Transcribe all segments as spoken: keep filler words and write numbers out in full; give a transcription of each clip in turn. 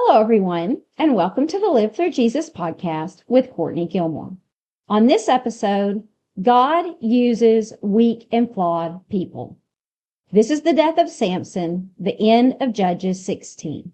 Hello, everyone, and welcome to the Live Through Jesus podcast with Courtney Gilmore. On this episode, God uses weak and flawed people. This is the death of Samson, the end of Judges sixteen.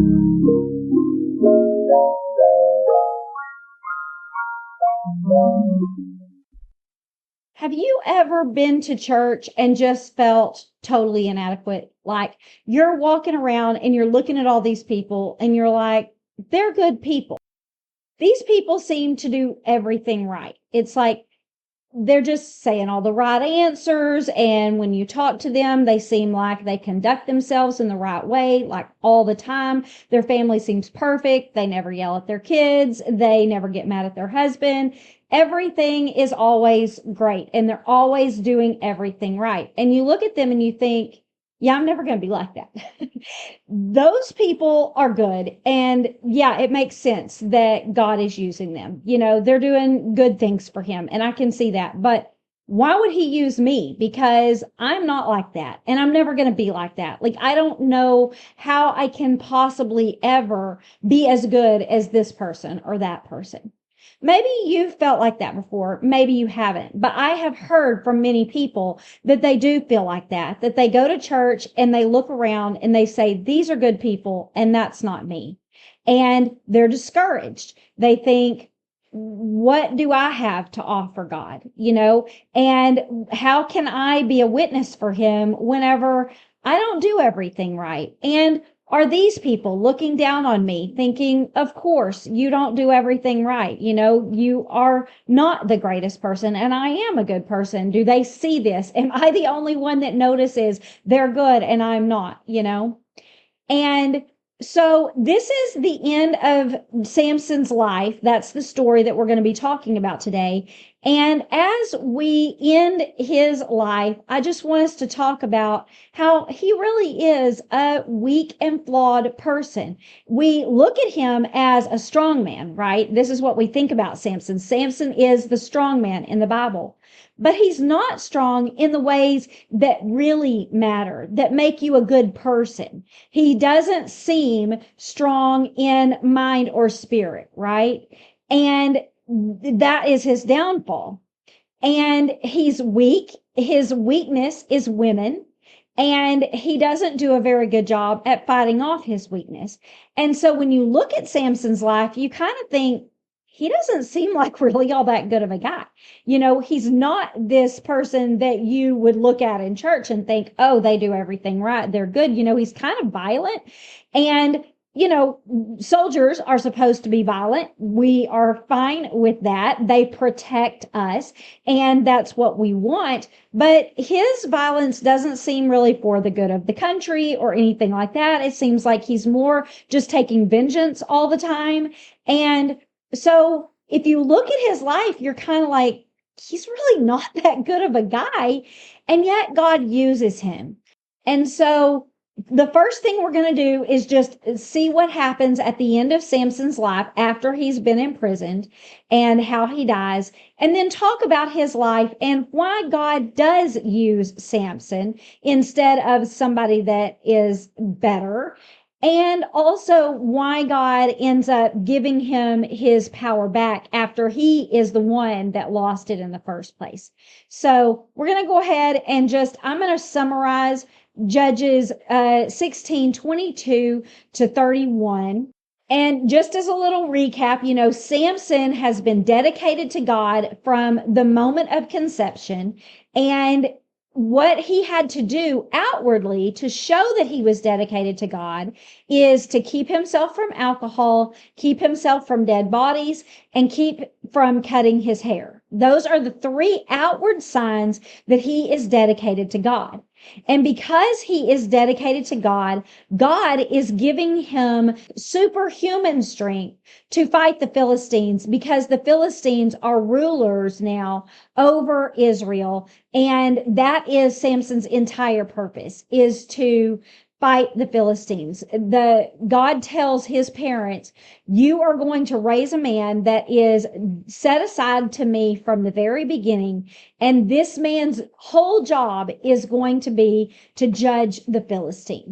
Have you ever been to church and just felt totally inadequate? Like you're walking around and you're looking at all these people and you're like, they're good people. These people seem to do everything right. It's like they're just saying all the right answers. And when you talk to them, they seem like they conduct themselves in the right way, like all the time. Their family seems perfect. They never yell at their kids. They never get mad at their husband. Everything is always great. And they're always doing everything right. And you look at them and you think, yeah, I'm never going to be like that. Those people are good. And yeah, it makes sense that God is using them. You know, they're doing good things for him. And I can see that. But why would he use me? Because I'm not like that. And I'm never going to be like that. Like, I don't know how I can possibly ever be as good as this person or that person. Maybe you've felt like that before. Maybe you haven't. But I have heard from many people that they do feel like that, that they go to church and they look around and they say, these are good people, and that's not me. And they're discouraged. They think, what do I have to offer God? You know, and how can I be a witness for him whenever I don't do everything right? And are these people looking down on me thinking, of course, you don't do everything right. You know, you are not the greatest person and I am a good person. Do they see this? Am I the only one that notices they're good and I'm not, you know? And so this is the end of Samson's life. That's the story that we're going to be talking about today. And as we end his life, I just want us to talk about how he really is a weak and flawed person. We look at him as a strong man, right? This is what we think about Samson. Samson is the strong man in the Bible. But he's not strong in the ways that really matter, that make you a good person. He doesn't seem strong in mind or spirit, right? And that is his downfall. And he's weak. His weakness is women. And he doesn't do a very good job at fighting off his weakness. And so when you look at Samson's life, you kind of think, he doesn't seem like really all that good of a guy. You know, he's not this person that you would look at in church and think, oh, they do everything right. They're good. You know, he's kind of violent. And, you know, soldiers are supposed to be violent. We are fine with that. They protect us. And that's what we want. But his violence doesn't seem really for the good of the country or anything like that. It seems like he's more just taking vengeance all the time. And so if you look at his life, you're kind of like, he's really not that good of a guy. And yet God uses him. And so the first thing we're going to do is just see what happens at the end of Samson's life after he's been imprisoned and how he dies, and then talk about his life and why God does use Samson instead of somebody that is better. And also why God ends up giving him his power back after he is the one that lost it in the first place. So we're going to go ahead and just, I'm going to summarize Judges uh, sixteen, twenty-two to thirty-one. And just as a little recap, you know, Samson has been dedicated to God from the moment of conception, and what he had to do outwardly to show that he was dedicated to God is to keep himself from alcohol, keep himself from dead bodies, and keep from cutting his hair. Those are the three outward signs that he is dedicated to God. And because he is dedicated to God, God is giving him superhuman strength to fight the Philistines, because the Philistines are rulers now over Israel. And that is Samson's entire purpose, is to fight the Philistines. The God tells his parents, you are going to raise a man that is set aside to me from the very beginning. And this man's whole job is going to be to judge the Philistines.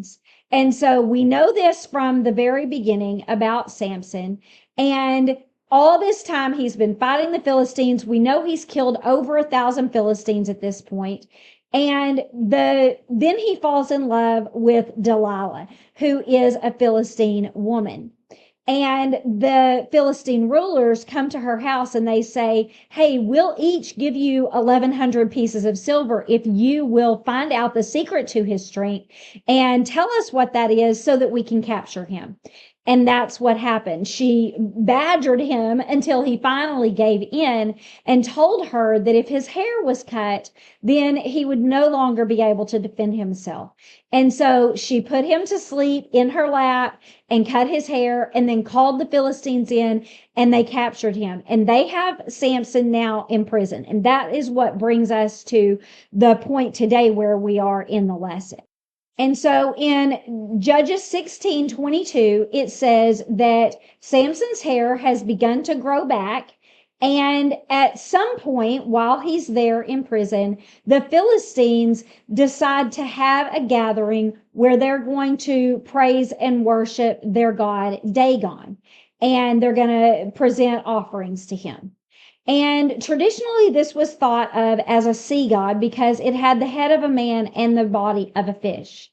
And so we know this from the very beginning about Samson. And all this time he's been fighting the Philistines. We know he's killed over a thousand Philistines at this point. And the then he falls in love with Delilah, who is a Philistine woman. And the Philistine rulers come to her house and they say, hey, we'll each give you eleven hundred pieces of silver if you will find out the secret to his strength and tell us what that is so that we can capture him. And that's what happened. She badgered him until he finally gave in and told her that if his hair was cut, then he would no longer be able to defend himself. And so she put him to sleep in her lap and cut his hair and then called the Philistines in and they captured him. And they have Samson now in prison. And that is what brings us to the point today where we are in the lesson. And so in Judges sixteen twenty-two, it says that Samson's hair has begun to grow back. And at some point while he's there in prison, the Philistines decide to have a gathering where they're going to praise and worship their god Dagon. And they're going to present offerings to him. And traditionally, this was thought of as a sea god because it had the head of a man and the body of a fish.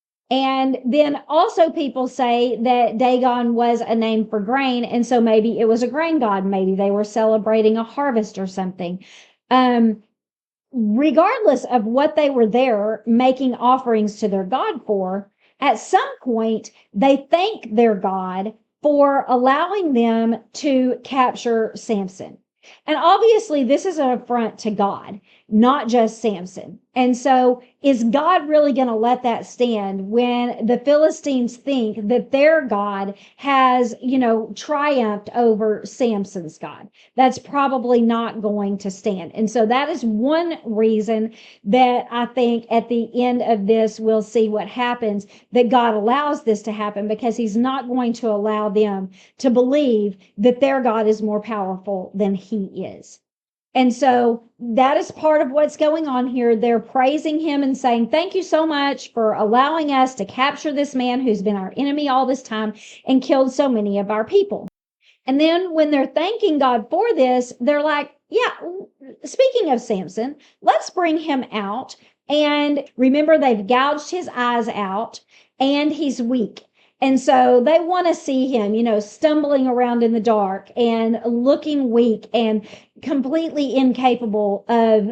And then also people say that Dagon was a name for grain. And so maybe it was a grain god. Maybe they were celebrating a harvest or something. Um, regardless of what they were there making offerings to their god for, at some point, they thank their god for allowing them to capture Samson. And obviously, this is an affront to God, not just Samson. And so is God really going to let that stand when the Philistines think that their God has, you know, triumphed over Samson's God? That's probably not going to stand. And so that is one reason that I think at the end of this, we'll see what happens, that God allows this to happen because he's not going to allow them to believe that their God is more powerful than he is. And so that is part of what's going on here. They're praising him and saying, thank you so much for allowing us to capture this man who's been our enemy all this time and killed so many of our people. And then when they're thanking God for this, they're like, yeah, speaking of Samson, let's bring him out. And remember, they've gouged his eyes out and he's weak. And so they want to see him, you know, stumbling around in the dark and looking weak and completely incapable of,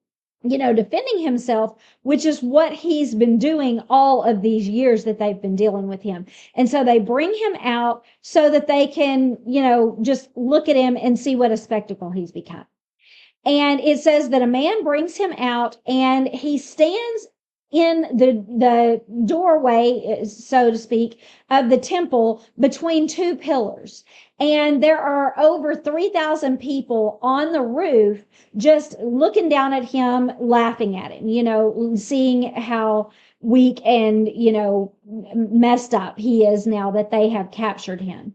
you know, defending himself, which is what he's been doing all of these years that they've been dealing with him. And so they bring him out so that they can, you know, just look at him and see what a spectacle he's become. And it says that a man brings him out and he stands in the the doorway, so to speak, of the temple between two pillars. And there are over three thousand people on the roof just looking down at him, laughing at him, you know, seeing how weak and, you know, messed up he is now that they have captured him.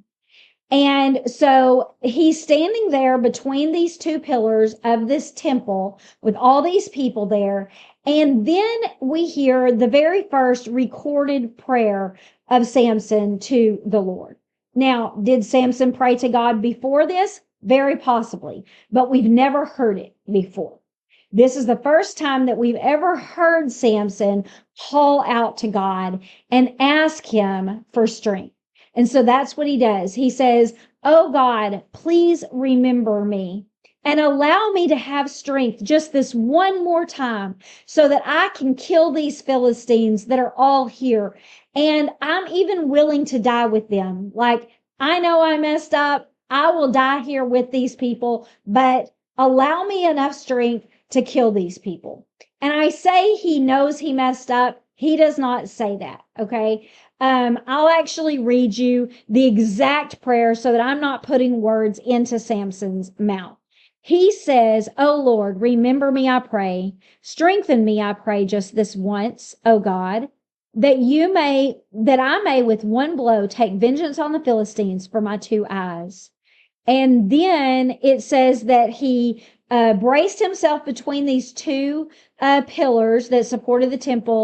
And so he's standing there between these two pillars of this temple with all these people there. And then we hear the very first recorded prayer of Samson to the Lord. Now, did Samson pray to God before this? Very possibly, but we've never heard it before. This is the first time that we've ever heard Samson call out to God and ask him for strength. And so that's what he does. He says, oh God, please remember me and allow me to have strength just this one more time so that I can kill these Philistines that are all here. And I'm even willing to die with them. Like, I know I messed up. I will die here with these people, but allow me enough strength to kill these people. And I say he knows he messed up. He does not say that. Okay. Um, I'll actually read you the exact prayer so that I'm not putting words into Samson's mouth. He says, oh Lord, remember me, I pray. Strengthen me, I pray, just this once, oh God, that you may, that I may with one blow take vengeance on the Philistines for my two eyes. And then it says that he uh, braced himself between these two uh, pillars that supported the temple.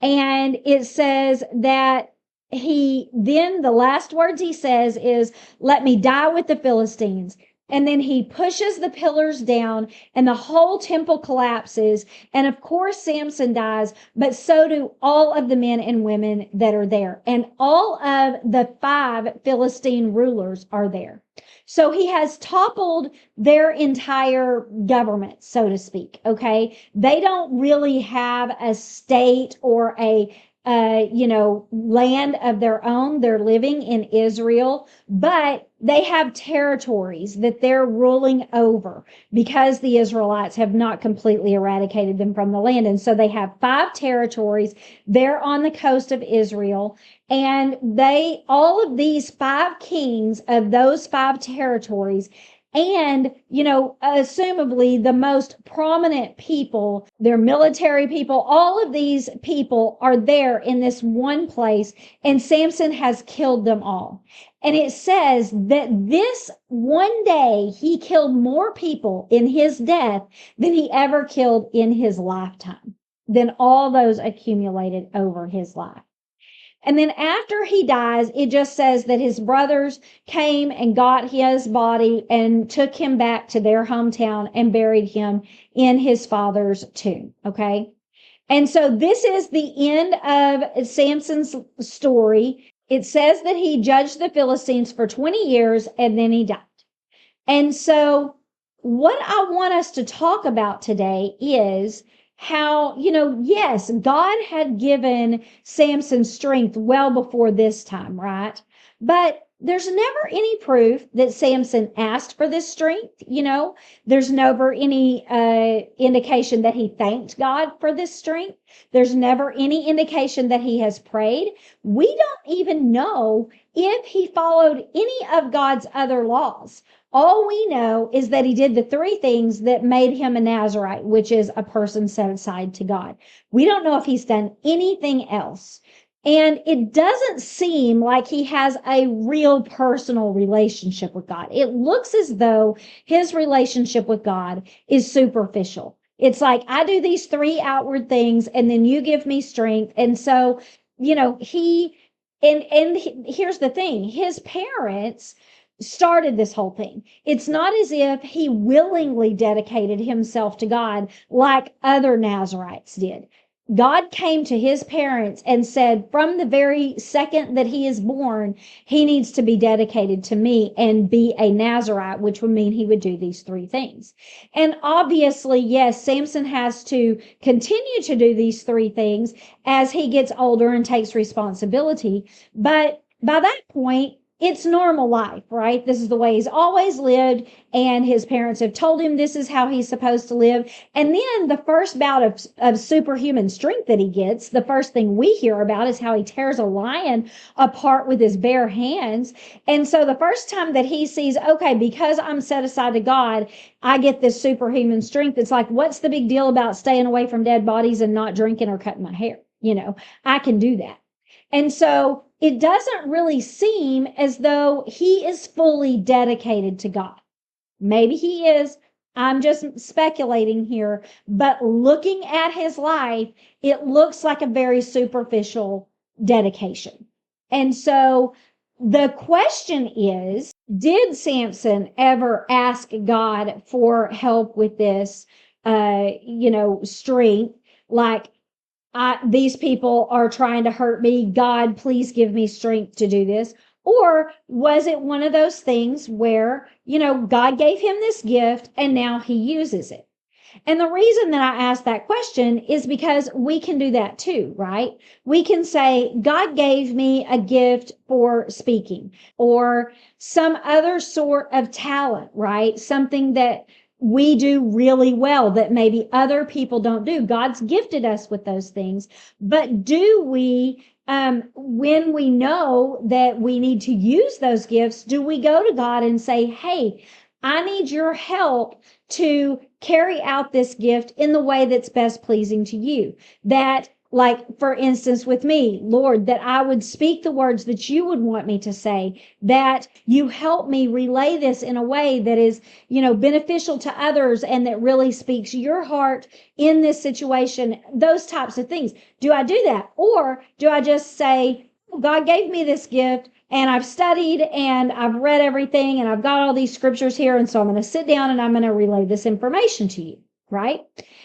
And it says that he, then the last words he says is, let me die with the Philistines. And then he pushes the pillars down and the whole temple collapses. And of course, Samson dies, but so do all of the men and women that are there. And all of the five Philistine rulers are there. So he has toppled their entire government, so to speak. Okay. They don't really have a state or a uh, you know, land of their own. They're living in Israel, but they have territories that they're ruling over because the Israelites have not completely eradicated them from the land. And so they have five territories. They're on the coast of Israel. And they, all of these five kings of those five territories, and, you know, assumably the most prominent people, their military people, all of these people are there in this one place, and Samson has killed them all. And it says that this one day he killed more people in his death than he ever killed in his lifetime, than all those accumulated over his life. And then after he dies, it just says that his brothers came and got his body and took him back to their hometown and buried him in his father's tomb. Okay. And so this is the end of Samson's story. It says that he judged the Philistines for twenty years and then he died. And so what I want us to talk about today is how, you know, yes, God had given Samson strength well before this time, right? But there's never any proof that Samson asked for this strength. You know, there's never any uh, indication that he thanked God for this strength. There's never any indication that he has prayed. We don't even know if he followed any of God's other laws. All we know is that he did the three things that made him a Nazirite, which is a person set aside to God. We don't know if he's done anything else. And it doesn't seem like he has a real personal relationship with God. It looks as though his relationship with God is superficial. It's like, I do these three outward things and then you give me strength. And so, you know, he, and, and here's the thing, his parents started this whole thing. It's not as if he willingly dedicated himself to God like other Nazirites did. God came to his parents and said, from the very second that he is born, he needs to be dedicated to me and be a Nazirite, which would mean he would do these three things. And obviously, yes, Samson has to continue to do these three things as he gets older and takes responsibility. But by that point, it's normal life, right? This is the way he's always lived, and his parents have told him this is how he's supposed to live. And then the first bout of, of superhuman strength that he gets, the first thing we hear about is how he tears a lion apart with his bare hands. And so the first time that he sees, okay, because I'm set aside to God, I get this superhuman strength. It's like, what's the big deal about staying away from dead bodies and not drinking or cutting my hair? You know, I can do that. And so it doesn't really seem as though he is fully dedicated to God. Maybe he is. I'm just speculating here. But looking at his life, it looks like a very superficial dedication. And so the question is, did Samson ever ask God for help with this, uh, you know, strength? Like, I, these people are trying to hurt me. God, please give me strength to do this. Or was it one of those things where, you know, God gave him this gift and now he uses it? And the reason that I ask that question is because we can do that too, right? We can say, God gave me a gift for speaking or some other sort of talent, right? Something that we do really well that maybe other people don't do. God's gifted us with those things. But do we, um, when we know that we need to use those gifts, do we go to God and say, hey, I need your help to carry out this gift in the way that's best pleasing to you? That Like, for instance, with me, Lord, that I would speak the words that you would want me to say, that you help me relay this in a way that is, you know, beneficial to others and that really speaks your heart in this situation, those types of things. Do I do that? Or do I just say, God gave me this gift and I've studied and I've read everything and I've got all these scriptures here. And so I'm going to sit down and I'm going to relay this information to you, right?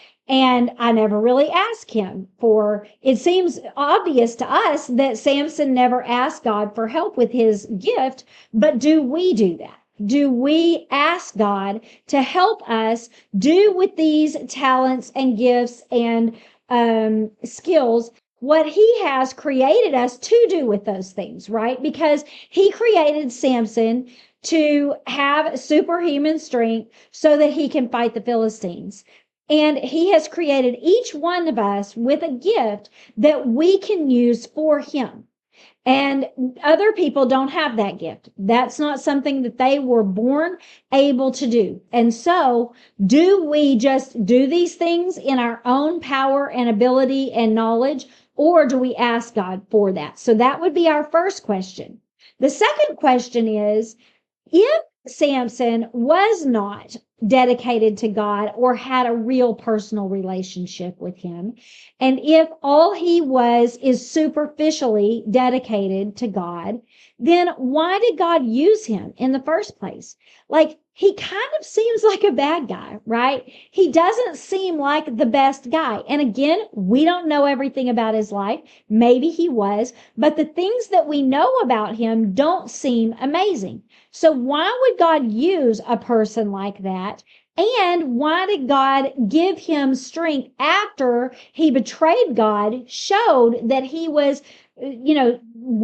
And I never really asked him for, it seems obvious to us that Samson never asked God for help with his gift, but do we do that? Do we ask God to help us do with these talents and gifts and um, skills what he has created us to do with those things, right? Because he created Samson to have superhuman strength so that he can fight the Philistines. And he has created each one of us with a gift that we can use for him. And other people don't have that gift. That's not something that they were born able to do. And so, do we just do these things in our own power and ability and knowledge, or do we ask God for that? So that would be our first question. The second question is, if Samson was not dedicated to God or had a real personal relationship with him, and if all he was is superficially dedicated to God, then why did God use him in the first place? Like, he kind of seems like a bad guy, right? He doesn't seem like the best guy. And again, we don't know everything about his life. Maybe he was, but the things that we know about him don't seem amazing. So why would God use a person like that? And why did God give him strength after he betrayed God, showed that he was, you know,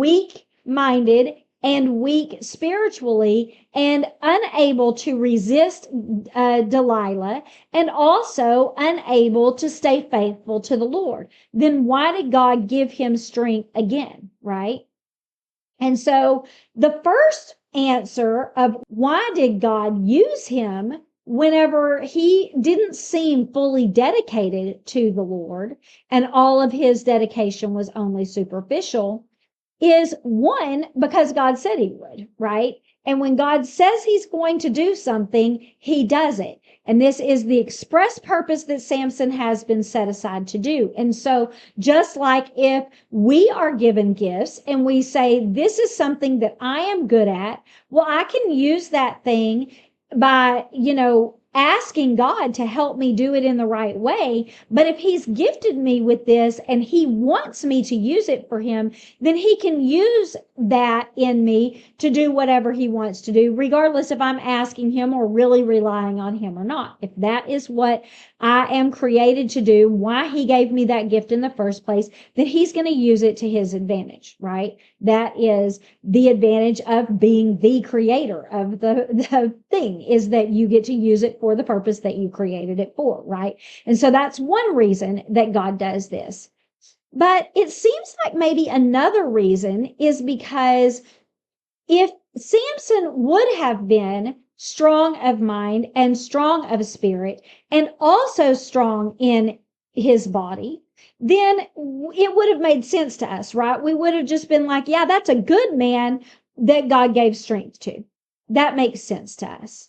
weak-minded and weak spiritually and unable to resist uh, Delilah and also unable to stay faithful to the Lord? Then why did God give him strength again, right? And so the first answer of why did God use him whenever he didn't seem fully dedicated to the Lord and all of his dedication was only superficial is, one, because God said he would, right? And when God says he's going to do something, he does it. And this is the express purpose that Samson has been set aside to do. And so just like if we are given gifts and we say, this is something that I am good at, well, I can use that thing by, you know, asking God to help me do it in the right way. But if he's gifted me with this and he wants me to use it for him, then he can use that in me to do whatever he wants to do, regardless if I'm asking him or really relying on him or not. If that is what I am created to do, why he gave me that gift in the first place, then he's going to use it to his advantage, right? That is the advantage of being the creator of the, the thing, is that you get to use it for the purpose that you created it for, right? And so that's one reason that God does this. But it seems like maybe another reason is because if Samson would have been strong of mind and strong of spirit and also strong in his body, then it would have made sense to us, right? We would have just been like, yeah, that's a good man that God gave strength to. That makes sense to us.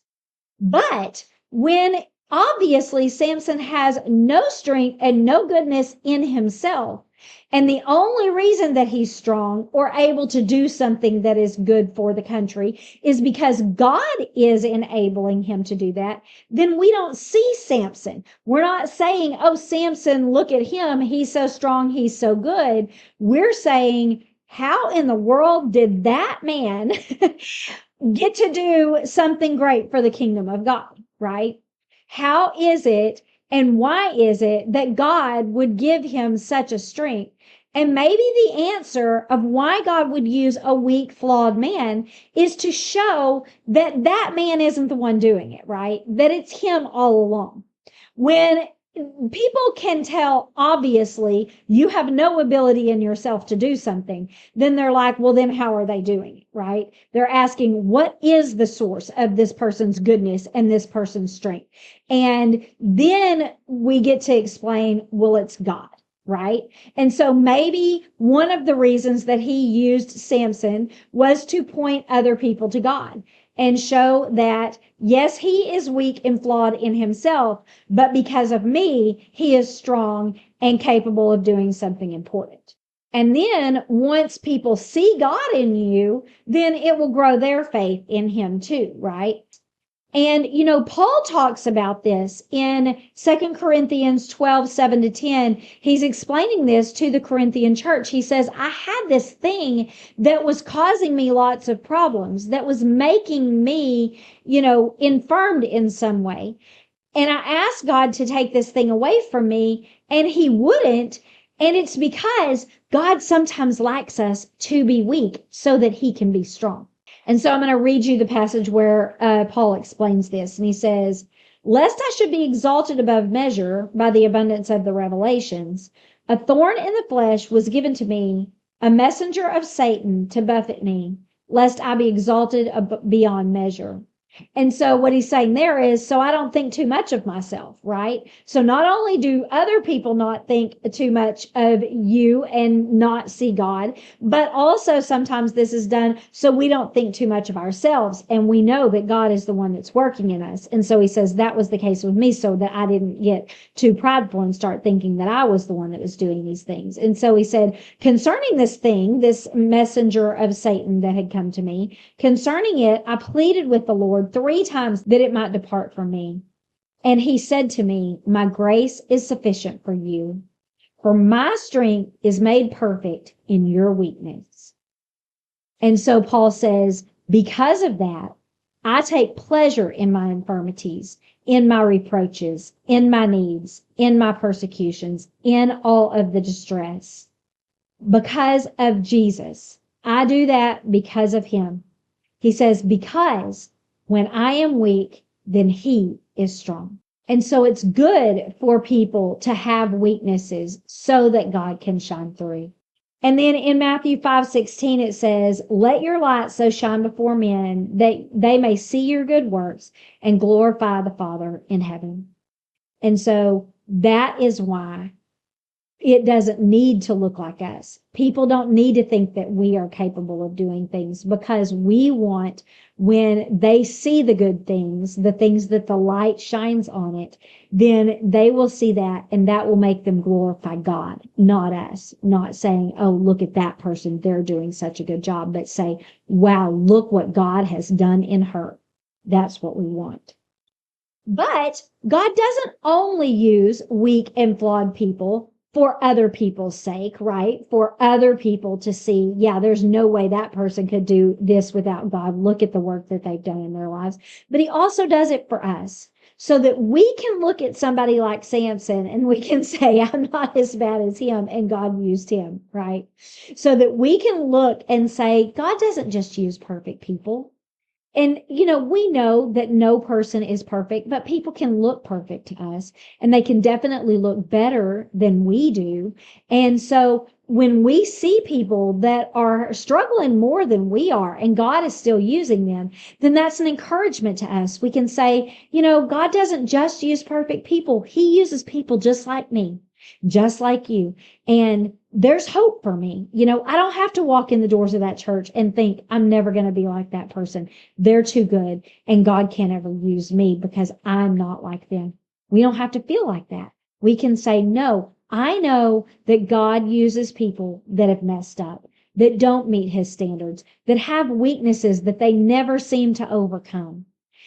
But when obviously Samson has no strength and no goodness in himself, and the only reason that he's strong or able to do something that is good for the country is because God is enabling him to do that, then we don't see Samson. We're not saying, oh, Samson, look at him. He's so strong. He's so good. We're saying, how in the world did that man get to do something great for the kingdom of God, right? How is it and why is it that God would give him such a strength? And maybe the answer of why God would use a weak, flawed man is to show that that man isn't the one doing it, right? That it's him all along. When people can tell, obviously, you have no ability in yourself to do something, then they're like, well, then how are they doing it, right? They're asking, what is the source of this person's goodness and this person's strength? And then we get to explain, well, it's God. right? And so maybe one of the reasons that he used Samson was to point other people to God and show that, yes, he is weak and flawed in himself, but because of me, he is strong and capable of doing something important. And then once people see God in you, then it will grow their faith in him too, right? And, you know, Paul talks about this in Second Corinthians twelve, seven to ten. He's explaining this to the Corinthian church. He says, I had this thing that was causing me lots of problems, that was making me, you know, infirmed in some way. And I asked God to take this thing away from me, and he wouldn't. And it's because God sometimes likes us to be weak so that he can be strong. And so I'm going to read you the passage where uh, Paul explains this. And he says, lest I should be exalted above measure by the abundance of the revelations, a thorn in the flesh was given to me, a messenger of Satan to buffet me, lest I be exalted ab- beyond measure. And so what he's saying there is, so I don't think too much of myself, right? So not only do other people not think too much of you and not see God, but also sometimes this is done so we don't think too much of ourselves. And we know that God is the one that's working in us. And so he says that was the case with me, so that I didn't get too prideful and start thinking that I was the one that was doing these things. And so he said, concerning this thing, this messenger of Satan that had come to me, concerning it, I pleaded with the Lord three times that it might depart from me. And he said to me, my grace is sufficient for you, for my strength is made perfect in your weakness. And so Paul says, because of that, I take pleasure in my infirmities, in my reproaches, in my needs, in my persecutions, in all of the distress. Because of Jesus. I do that because of him. He says, because when I am weak, then he is strong. And so it's good for people to have weaknesses so that God can shine through. And then in Matthew five sixteen, it says, let your light so shine before men that they may see your good works and glorify the Father in heaven. And so that is why it doesn't need to look like us. People don't need to think that we are capable of doing things, because we want, when they see the good things, the things that the light shines on it, then they will see that, and that will make them glorify God, not us. Not saying, oh, look at that person, they're doing such a good job, but say, wow, look what God has done in her. That's what we want. But God doesn't only use weak and flawed people for other people's sake, right? For other people to see, yeah, there's no way that person could do this without God. Look at the work that they've done in their lives. But he also does it for us, so that we can look at somebody like Samson and we can say, I'm not as bad as him, and God used him, right? So that we can look and say, God doesn't just use perfect people. And, you know, we know that no person is perfect, but people can look perfect to us, and they can definitely look better than we do. And so when we see people that are struggling more than we are, and God is still using them, then that's an encouragement to us. We can say, you know, God doesn't just use perfect people. He uses people just like me, just like you. And there's hope for me. You know, I don't have to walk in the doors of that church and think I'm never going to be like that person. They're too good, and God can't ever use me because I'm not like them. We don't have to feel like that. We can say, no, I know that God uses people that have messed up, that don't meet his standards, that have weaknesses that they never seem to overcome,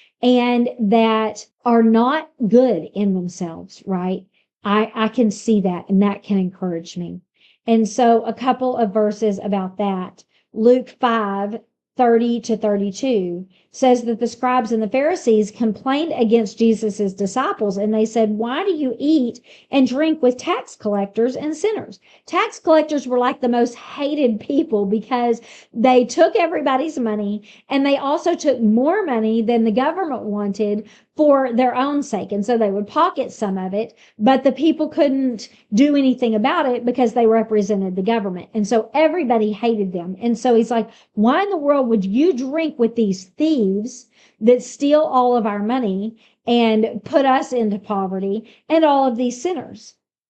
and that are not good in themselves, right? I, I can see that, and that can encourage me. And so a couple of verses about that. Luke five, thirty to thirty-two says that the scribes and the Pharisees complained against Jesus's disciples, and they said, why do you eat and drink with tax collectors and sinners? Tax collectors were like the most hated people, because they took everybody's money, and they also took more money than the government wanted for their own sake. And so they would pocket some of it, but the people couldn't do anything about it because they represented the government. And so everybody hated them. And so he's like, why in the world would you drink with these thieves that steal all of our money and put us into poverty, and all of these sinners?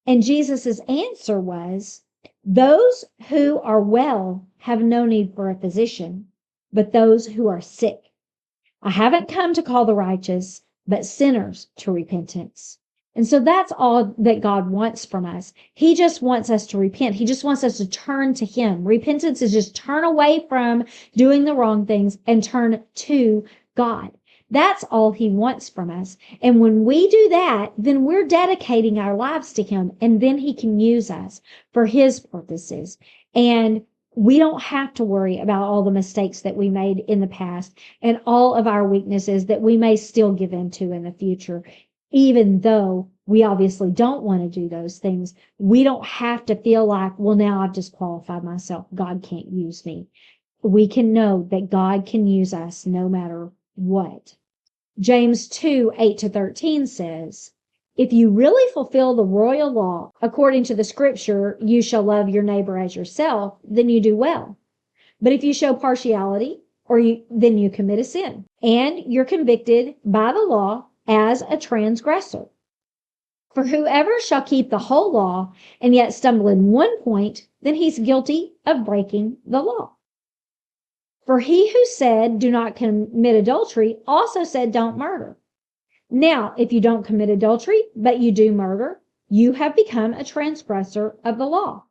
And Jesus's answer was, those who are well have no need for a physician, but those who are sick. I haven't come to call the righteous, but sinners to repentance. And so that's all that God wants from us. He just wants us to repent. He just wants us to turn to him. Repentance is just turn away from doing the wrong things and turn to God. That's all he wants from us. And when we do that, then we're dedicating our lives to him, and then he can use us for his purposes. And we don't have to worry about all the mistakes that we made in the past and all of our weaknesses that we may still give into in the future. Even though we obviously don't want to do those things, we don't have to feel like, well, now I've disqualified myself. God can't use me. We can know that God can use us no matter what. James two, eight to thirteen says, if you really fulfill the royal law according to the scripture, you shall love your neighbor as yourself, then you do well. But if you show partiality, or you, then you commit a sin, and you're convicted by the law as a transgressor. For whoever shall keep the whole law and yet stumble in one point, then he's guilty of breaking the law. For he who said, do not commit adultery, also said, don't murder. Now, if you don't commit adultery, but you do murder, you have become a transgressor of the law.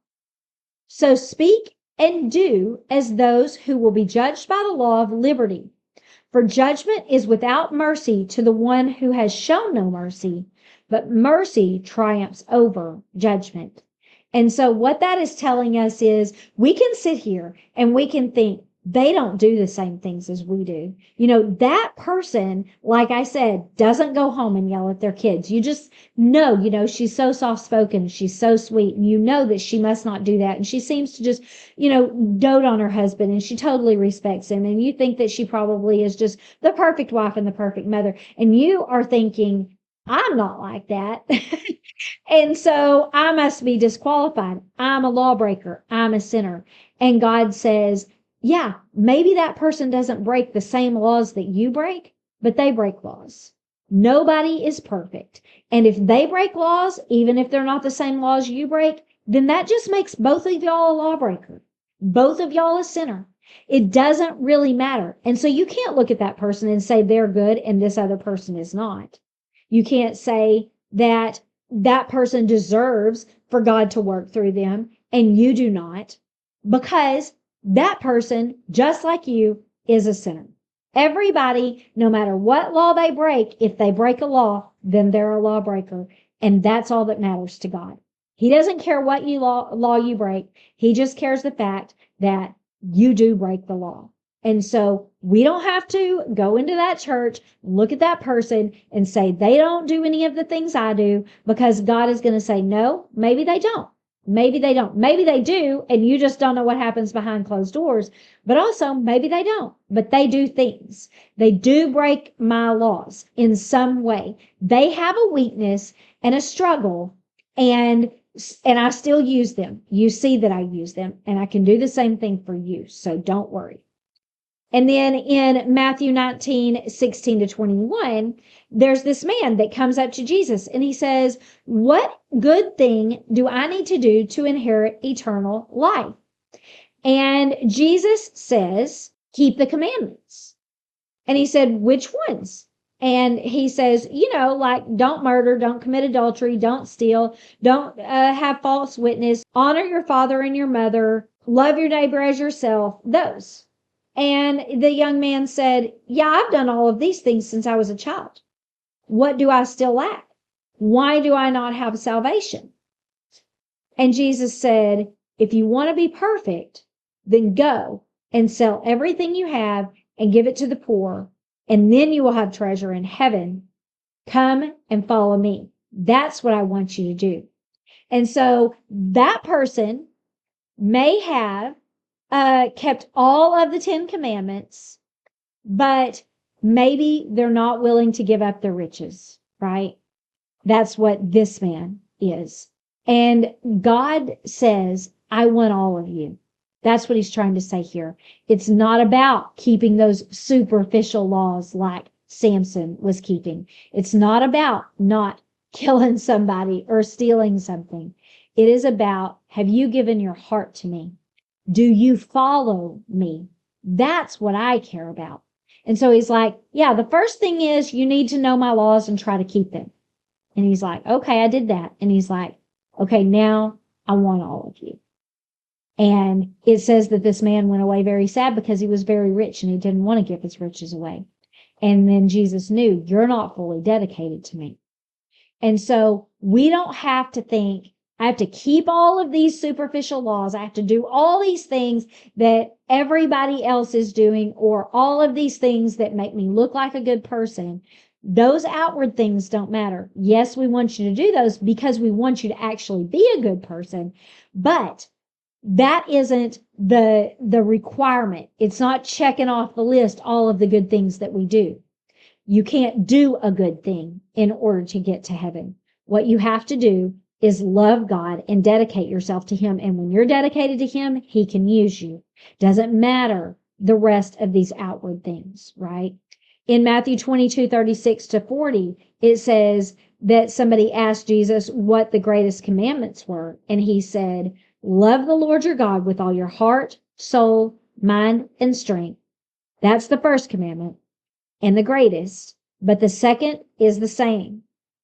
So speak and do as those who will be judged by the law of liberty. For judgment is without mercy to the one who has shown no mercy, but mercy triumphs over judgment. And so what that is telling us is we can sit here and we can think, they don't do the same things as we do. You know, that person, like I said, doesn't go home and yell at their kids. You just know, you know, she's so soft-spoken, she's so sweet, and you know that she must not do that. And she seems to just, you know, dote on her husband, and she totally respects him. And you think that she probably is just the perfect wife and the perfect mother. And you are thinking, I'm not like that. And so I must be disqualified. I'm a lawbreaker. I'm a sinner. And God says, yeah, maybe that person doesn't break the same laws that you break, but they break laws. Nobody is perfect. And if they break laws, even if they're not the same laws you break, then that just makes both of y'all a lawbreaker. Both of y'all a sinner. It doesn't really matter. And so you can't look at that person and say they're good and this other person is not. You can't say that that person deserves for God to work through them and you do not, because that person, just like you, is a sinner. Everybody, no matter what law they break, if they break a law, then they're a lawbreaker. And that's all that matters to God. He doesn't care what you law, law you break. He just cares the fact that you do break the law. And so we don't have to go into that church, look at that person and say, they don't do any of the things I do, because God is going to say, no, maybe they don't. Maybe they don't. Maybe they do, and you just don't know what happens behind closed doors. But also, maybe they don't. But they do things. They do break my laws in some way. They have a weakness and a struggle, and and I still use them. You see that I use them, and I can do the same thing for you. So don't worry. And then in Matthew nineteen, sixteen to twenty-one, there's this man that comes up to Jesus and he says, what good thing do I need to do to inherit eternal life? And Jesus says, keep the commandments. And he said, which ones? And he says, you know, like don't murder, don't commit adultery, don't steal, don't uh, have false witness, honor your father and your mother, love your neighbor as yourself, those. And the young man said, yeah, I've done all of these things since I was a child. What do I still lack? Why do I not have salvation? And Jesus said, if you want to be perfect, then go and sell everything you have and give it to the poor, and then you will have treasure in heaven. Come and follow me. That's what I want you to do. And so that person may have uh, kept all of the Ten Commandments, but maybe they're not willing to give up their riches, right? That's what this man is. And God says, I want all of you. That's what he's trying to say here. It's not about keeping those superficial laws like Samson was keeping. It's not about not killing somebody or stealing something. It is about, have you given your heart to me? Do you follow me? That's what I care about. And so he's like, yeah, the first thing is you need to know my laws and try to keep them. And he's like, okay, I did that. And he's like, okay, now I want all of you. And it says that this man went away very sad because he was very rich and he didn't want to give his riches away. And then Jesus knew, you're not fully dedicated to me. And so we don't have to think, I have to keep all of these superficial laws. I have to do all these things that everybody else is doing, or all of these things that make me look like a good person. Those outward things don't matter. Yes, we want you to do those because we want you to actually be a good person, but that isn't the, the requirement. It's not checking off the list all of the good things that we do. You can't do a good thing in order to get to heaven. What you have to do is love God and dedicate yourself to him. And when you're dedicated to him, he can use you. Doesn't matter the rest of these outward things, right? In Matthew twenty-two, thirty-six to forty, it says that somebody asked Jesus what the greatest commandments were. And he said, love the Lord your God with all your heart, soul, mind, and strength. That's the first commandment and the greatest. But the second is the same.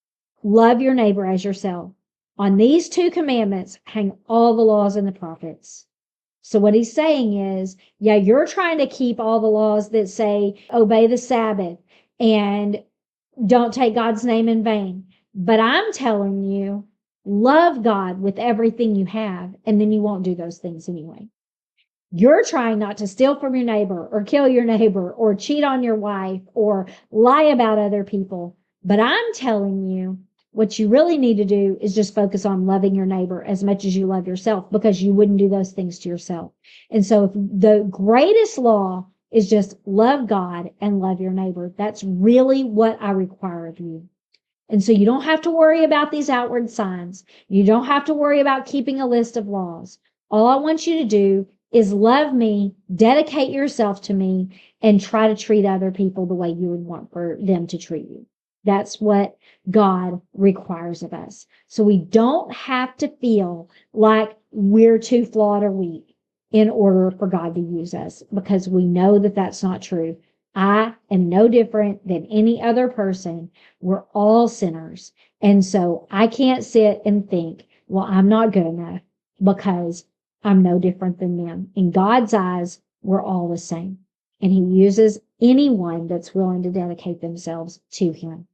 Love your neighbor as yourself. On these two commandments hang all the laws and the prophets. So what he's saying is, yeah, you're trying to keep all the laws that say obey the Sabbath and don't take God's name in vain. But I'm telling you, love God with everything you have, and then you won't do those things anyway. You're trying not to steal from your neighbor or kill your neighbor or cheat on your wife or lie about other people. But I'm telling you, what you really need to do is just focus on loving your neighbor as much as you love yourself, because you wouldn't do those things to yourself. And so if the greatest law is just love God and love your neighbor, that's really what I require of you. And so you don't have to worry about these outward signs. You don't have to worry about keeping a list of laws. All I want you to do is love me, dedicate yourself to me, and try to treat other people the way you would want for them to treat you. That's what God requires of us. So we don't have to feel like we're too flawed or weak in order for God to use us, because we know that that's not true. I am no different than any other person. We're all sinners. And so I can't sit and think, well, I'm not good enough because I'm no different than them. In God's eyes, we're all the same. And he uses anyone that's willing to dedicate themselves to him.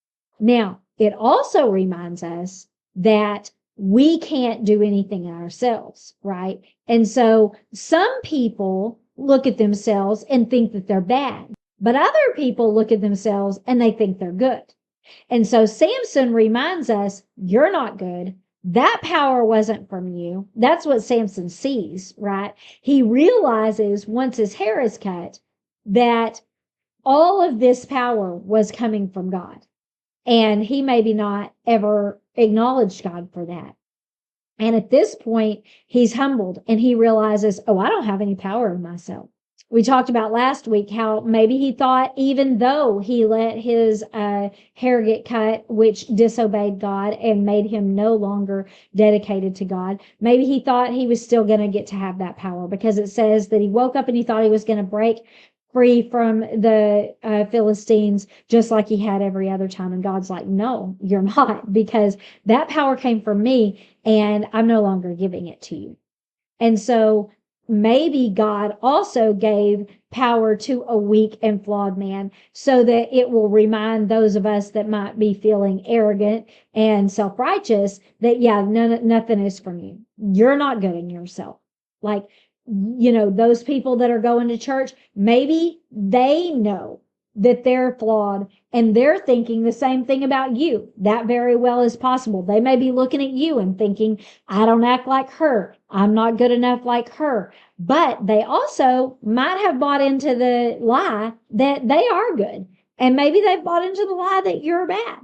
Now, it also reminds us that we can't do anything in ourselves, right? And so some people look at themselves and think that they're bad, but other people look at themselves and they think they're good. And so Samson reminds us, you're not good. That power wasn't from you. That's what Samson sees, right? He realizes once his hair is cut that all of this power was coming from God. And he maybe not ever acknowledged God for that. And at this point, he's humbled and he realizes, oh, I don't have any power in myself. We talked about last week how maybe he thought, even though he let his uh, hair get cut, which disobeyed God and made him no longer dedicated to God, maybe he thought he was still going to get to have that power, because it says that he woke up and he thought he was going to break free from the uh, Philistines just like he had every other time. And God's like, no, you're not, because that power came from me and I'm no longer giving it to you. And so maybe God also gave power to a weak and flawed man so that it will remind those of us that might be feeling arrogant and self-righteous that, yeah, none, nothing is from you. You're not good in yourself. Like, you know, those people that are going to church, maybe they know that they're flawed and they're thinking the same thing about you. That very well is possible. They may be looking at you and thinking, I don't act like her. I'm not good enough like her. But they also might have bought into the lie that they are good. And maybe they've bought into the lie that you're bad.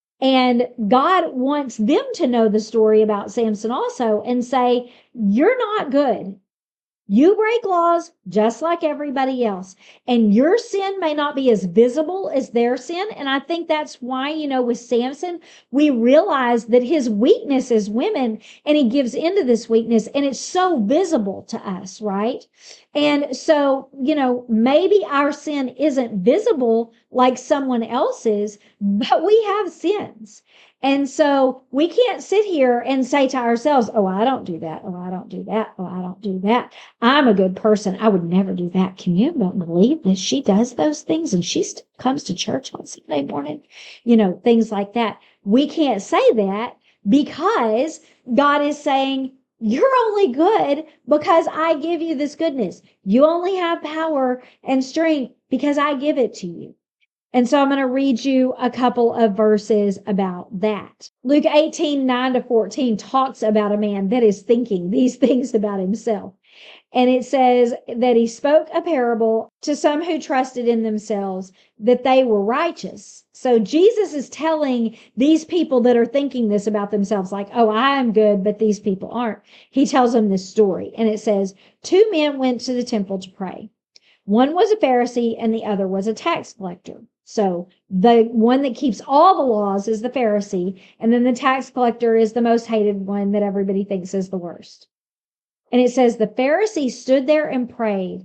And God wants them to know the story about Samson also and say, you're not good. You break laws just like everybody else. And your sin may not be as visible as their sin. And I think that's why, you know, with Samson, we realize that his weakness is women and he gives into this weakness and it's so visible to us, right? And so, you know, maybe our sin isn't visible like someone else's, but we have sins. And so we can't sit here and say to ourselves, oh, I don't do that. Oh, I don't do that. Oh, I don't do that. I'm a good person. I would never do that. Can you believe that she does those things and she st- comes to church on Sunday morning? You know, things like that. We can't say that because God is saying, you're only good because I give you this goodness. You only have power and strength because I give it to you. And so I'm going to read you a couple of verses about that. Luke eighteen, nine to fourteen talks about a man that is thinking these things about himself. And it says that he spoke a parable to some who trusted in themselves that they were righteous. So Jesus is telling these people that are thinking this about themselves, like, oh, I am good, but these people aren't. He tells them this story. And it says, two men went to the temple to pray. One was a Pharisee and the other was a tax collector. So the one that keeps all the laws is the Pharisee, and then the tax collector is the most hated one that everybody thinks is the worst. And it says the Pharisee stood there and prayed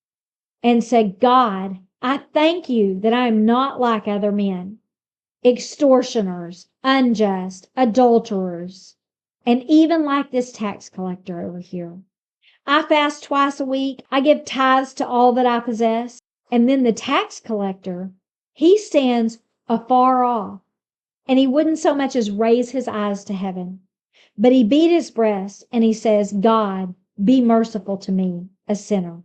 and said, God, I thank you that I am not like other men, extortioners, unjust, adulterers, and even like this tax collector over here. I fast twice a week. I give tithes to all that I possess. And then the tax collector, he stands afar off, and he wouldn't so much as raise his eyes to heaven, but he beat his breast and he says, God, be merciful to me, a sinner.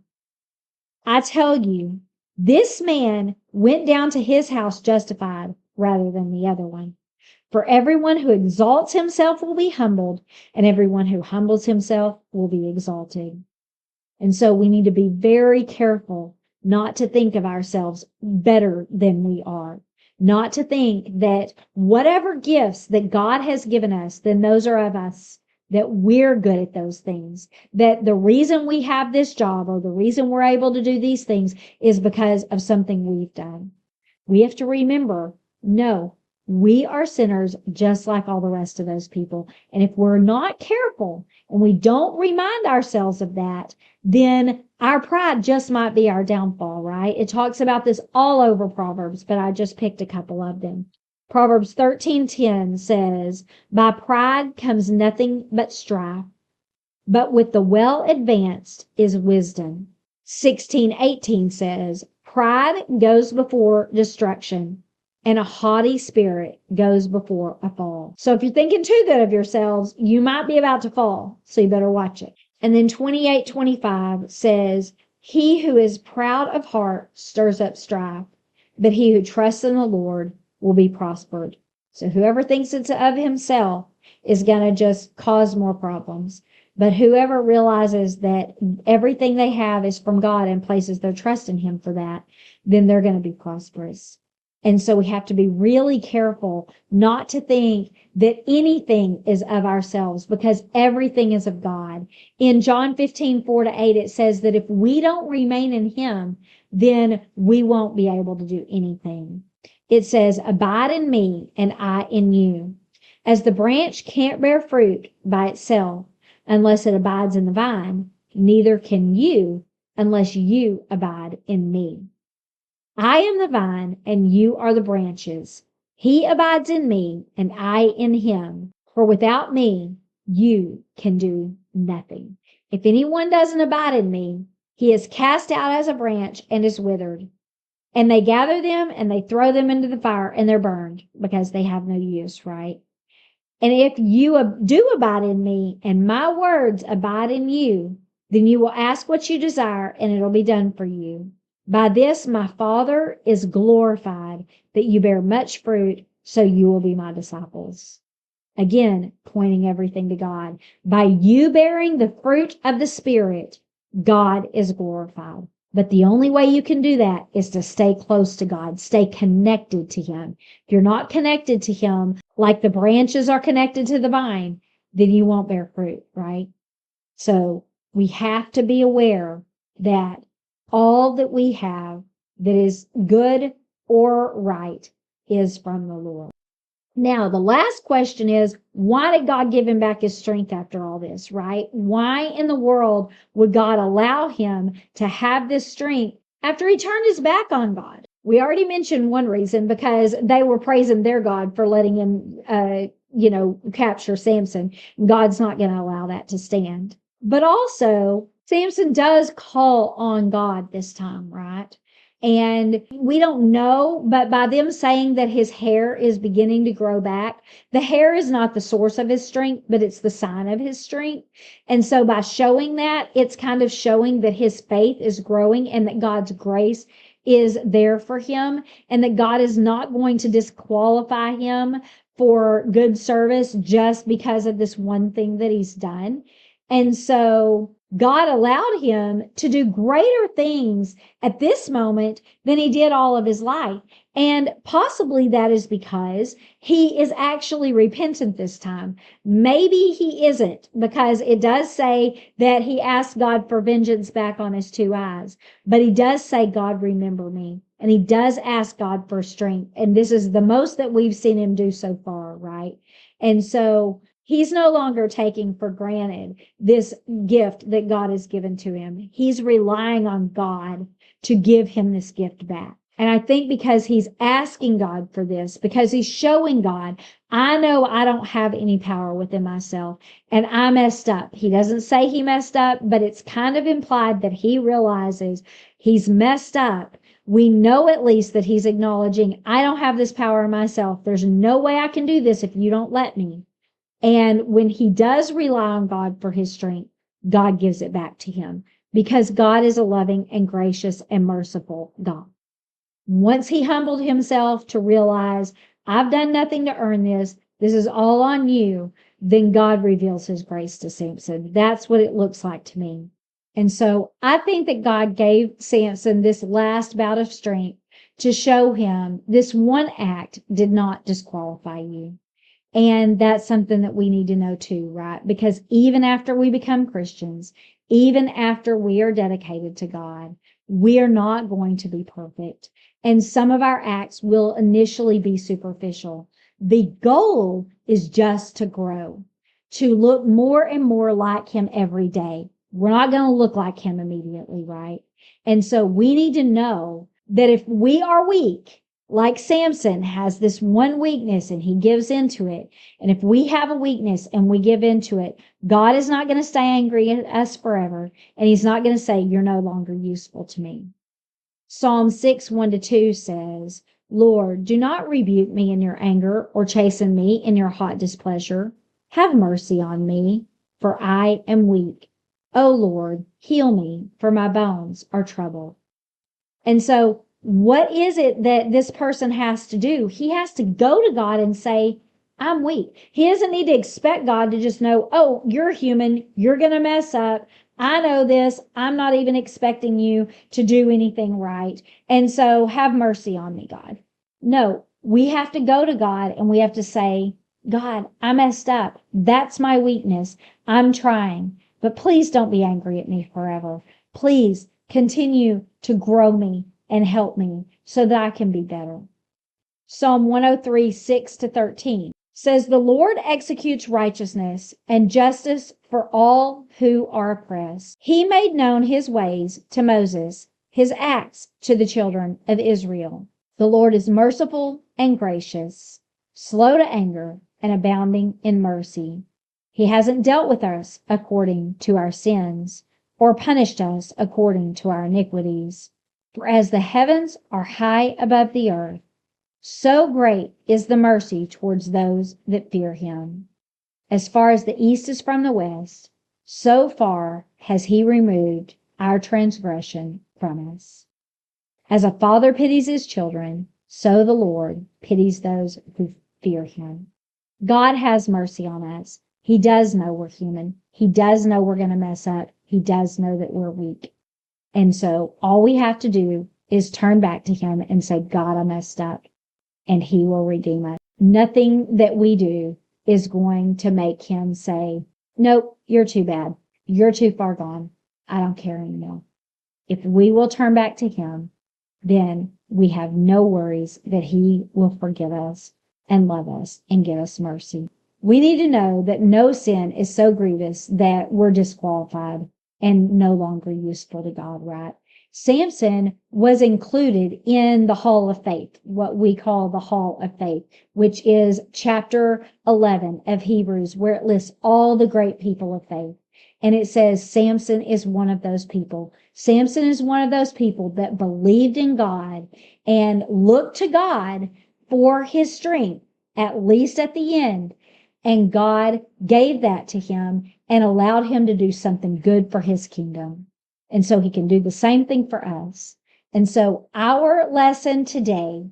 I tell you, this man went down to his house justified rather than the other one. For everyone who exalts himself will be humbled, and everyone who humbles himself will be exalted. And so we need to be very careful not to think of ourselves better than we are, not to think that whatever gifts that God has given us, then those are of us, that we're good at those things, that the reason we have this job or the reason we're able to do these things is because of something we've done. We have to remember, no, we are sinners just like all the rest of those people. And if we're not careful and we don't remind ourselves of that, then our pride just might be our downfall, right? It talks about this all over Proverbs, but I just picked a couple of them. Proverbs thirteen ten says, by pride comes nothing but strife, but with the well advanced is wisdom. sixteen eighteen says, pride goes before destruction, and a haughty spirit goes before a fall. So if you're thinking too good of yourselves, you might be about to fall. So you better watch it. And then twenty-eight twenty-five says, he who is proud of heart stirs up strife, but he who trusts in the Lord will be prospered. So whoever thinks it's of himself is going to just cause more problems. But whoever realizes that everything they have is from God and places their trust in him for that, then they're going to be prosperous. And so we have to be really careful not to think that anything is of ourselves, because everything is of God. In John fifteen, four to eight, it says that if we don't remain in him, then we won't be able to do anything. It says, abide in me and I in you. As the branch can't bear fruit by itself unless it abides in the vine, neither can you unless you abide in me. I am the vine and you are the branches. He abides in me and I in him. For without me, you can do nothing. If anyone doesn't abide in me, he is cast out as a branch and is withered. And they gather them and they throw them into the fire and they're burned because they have no use, right? And if you do abide in me and my words abide in you, then you will ask what you desire and it'll be done for you. By this, my Father is glorified, that you bear much fruit, so you will be my disciples. Again, pointing everything to God. By you bearing the fruit of the Spirit, God is glorified. But the only way you can do that is to stay close to God, stay connected to him. If you're not connected to him, like the branches are connected to the vine, then you won't bear fruit, right? So We have to be aware that all that we have that is good or right is from the Lord. Now, the last question is, why did God give him back his strength after all this, right? Why in the world would God allow him to have this strength after he turned his back on God? We already mentioned one reason, because they were praising their God for letting him, uh, you know, capture Samson. God's not going to allow that to stand. But also, Samson does call on God this time, right? And we don't know, but by them saying that his hair is beginning to grow back, the hair is not the source of his strength, but it's the sign of his strength. And so by showing that, it's kind of showing that his faith is growing and that God's grace is there for him, and that God is not going to disqualify him for good service just because of this one thing that he's done. And so God allowed him to do greater things at this moment than he did all of his life. And possibly that is because he is actually repentant this time. Maybe he isn't, because it does say that he asked God for vengeance back on his two eyes. But he does say, God, remember me. And he does ask God for strength. And this is the most that we've seen him do so far, right? And so he's no longer taking for granted this gift that God has given to him. He's relying on God to give him this gift back. And I think because he's asking God for this, because he's showing God, I know I don't have any power within myself and I messed up. He doesn't say he messed up, but it's kind of implied that he realizes he's messed up. We know at least that he's acknowledging, I don't have this power in myself. There's no way I can do this if you don't let me. And when he does rely on God for his strength, God gives it back to him, because God is a loving and gracious and merciful God. Once he humbled himself to realize, I've done nothing to earn this, this is all on you, then God reveals his grace to Samson. That's what it looks like to me. And so I think that God gave Samson this last bout of strength to show him this one act did not disqualify you. And that's something that we need to know too, right? Because even after we become Christians, even after we are dedicated to God, we are not going to be perfect. And some of our acts will initially be superficial. The goal is just to grow, to look more and more like him every day. We're not going to look like him immediately, right? And so we need to know that if we are weak, like Samson has this one weakness and he gives into it. And if we have a weakness and we give into it, God is not going to stay angry at us forever. And he's not going to say, you're no longer useful to me. Psalm six, one to two says, Lord, do not rebuke me in your anger or chasten me in your hot displeasure. Have mercy on me, for I am weak. O Lord, heal me, for my bones are troubled. And so what is it that this person has to do? He has to go to God and say, I'm weak. He doesn't need to expect God to just know, oh, you're human. You're going to mess up. I know this. I'm not even expecting you to do anything right. And so have mercy on me, God. No, we have to go to God and we have to say, God, I messed up. That's my weakness. I'm trying, but please don't be angry at me forever. Please continue to grow me and help me so that I can be better. Psalm one oh three, six to thirteen says, the Lord executes righteousness and justice for all who are oppressed. He made known his ways to Moses, his acts to the children of Israel. The Lord is merciful and gracious, slow to anger and abounding in mercy. He hasn't dealt with us according to our sins or punished us according to our iniquities. For as the heavens are high above the earth, so great is the mercy towards those that fear him. As far as the east is from the west, so far has he removed our transgression from us. As a father pities his children, so the Lord pities those who fear him. God has mercy on us. He does know we're human. He does know we're going to mess up. He does know that we're weak. And so all we have to do is turn back to him and say, God, I messed up. And he will redeem us. Nothing that we do is going to make him say, nope, you're too bad. You're too far gone. I don't care anymore. If we will turn back to him, then we have no worries that he will forgive us and love us and give us mercy. We need to know that no sin is so grievous that we're disqualified and no longer useful to God, right? Samson was included in the Hall of Faith, what we call the Hall of Faith, which is chapter eleven of Hebrews, where it lists all the great people of faith. And it says Samson is one of those people. Samson is one of those people that believed in God and looked to God for his strength, at least at the end. And God gave that to him and allowed him to do something good for his kingdom. And so he can do the same thing for us. And so our lesson today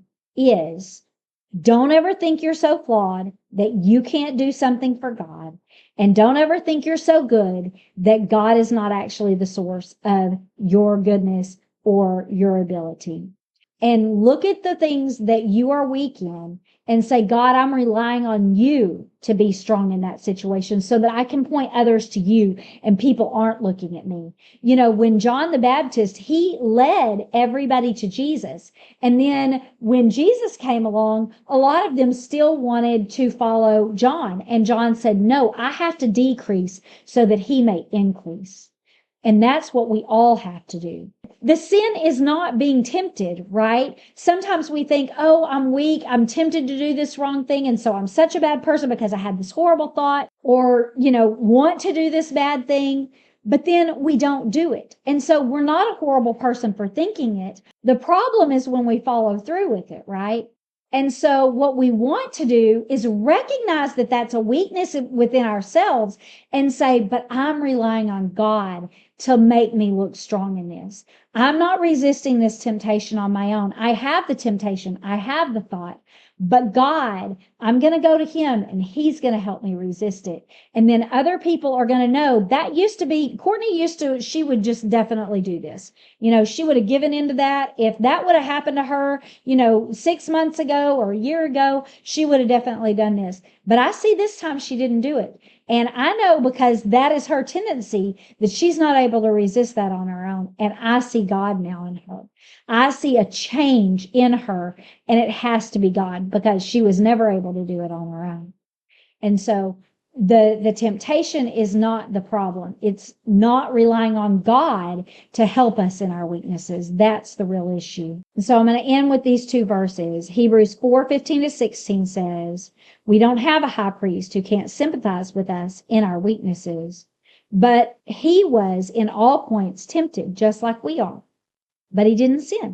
is, don't ever think you're so flawed that you can't do something for God. And don't ever think you're so good that God is not actually the source of your goodness or your ability. And look at the things that you are weak in and say, God, I'm relying on you to be strong in that situation so that I can point others to you and people aren't looking at me. You know, when John the Baptist, he led everybody to Jesus. And then when Jesus came along, a lot of them still wanted to follow John. And John said, no, I have to decrease so that he may increase. And that's what we all have to do. The sin is not being tempted, right? Sometimes we think, oh, I'm weak. I'm tempted to do this wrong thing. And so I'm such a bad person because I had this horrible thought or, you know, want to do this bad thing. But then we don't do it. And so we're not a horrible person for thinking it. The problem is when we follow through with it, right? And so what we want to do is recognize that that's a weakness within ourselves and say, but I'm relying on God to make me look strong in this. I'm not resisting this temptation on my own. I have the temptation. I have the thought. But God, I'm going to go to him and he's going to help me resist it. And then other people are going to know that used to be, Courtney used to, she would just definitely do this. You know, she would have given into that. If that would have happened to her, you know, six months ago or a year ago, she would have definitely done this. But I see this time she didn't do it. And I know because that is her tendency that she's not able to resist that on her own. And I see God now in her. I see a change in her, and it has to be God because she was never able to do it on her own. And so the, the temptation is not the problem. It's not relying on God to help us in our weaknesses. That's the real issue. And so I'm going to end with these two verses. Hebrews four fifteen to sixteen says, we don't have a high priest who can't sympathize with us in our weaknesses, but he was in all points tempted just like we are, but he didn't sin.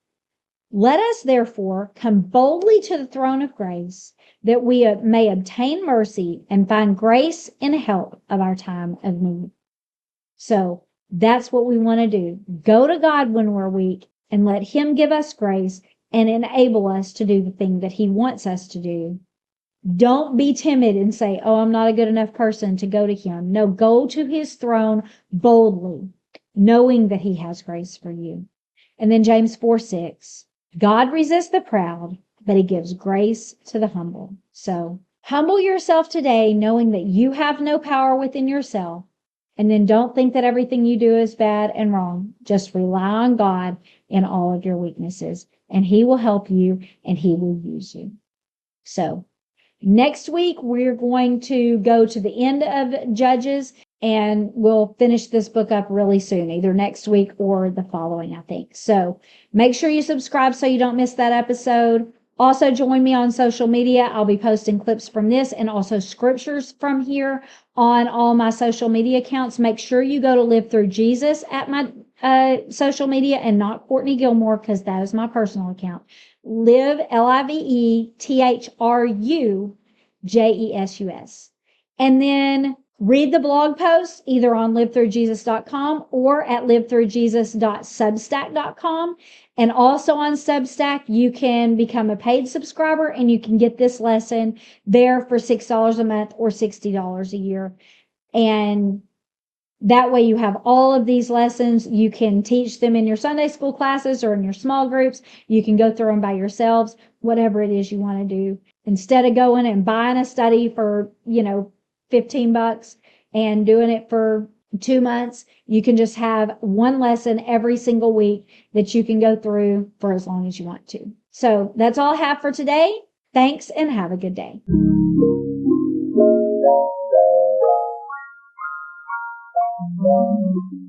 Let us therefore come boldly to the throne of grace that we may obtain mercy and find grace in help of our time of need. So that's what we want to do. Go to God when we're weak and let him give us grace and enable us to do the thing that he wants us to do. Don't be timid and say, oh, I'm not a good enough person to go to him. No, go to his throne boldly, knowing that he has grace for you. And then James four six, God resists the proud, but he gives grace to the humble. So humble yourself today, knowing that you have no power within yourself. And then don't think that everything you do is bad and wrong. Just rely on God in all of your weaknesses, and he will help you and he will use you. So next week, we're going to go to the end of Judges, and we'll finish this book up really soon, either next week or the following, I think. So make sure you subscribe so you don't miss that episode. Also, join me on social media. I'll be posting clips from this and also scriptures from here on all my social media accounts. Make sure you go to Live Through Jesus at my uh, social media and not Courtney Gilmore, because that is my personal account. Live, L I V E T H R U J E S U S. And then read the blog posts either on live through jesus dot com or at live through jesus dot substack dot com. And also on Substack, you can become a paid subscriber and you can get this lesson there for six dollars a month or sixty dollars a year. And that way you have all of these lessons. You can teach them in your Sunday school classes or in your small groups. You can go through them by yourselves, whatever it is you want to do. Instead of going and buying a study for, you know, fifteen bucks and doing it for two months, you can just have one lesson every single week that you can go through for as long as you want to. So that's all I have for today. Thanks and have a good day. Thank you.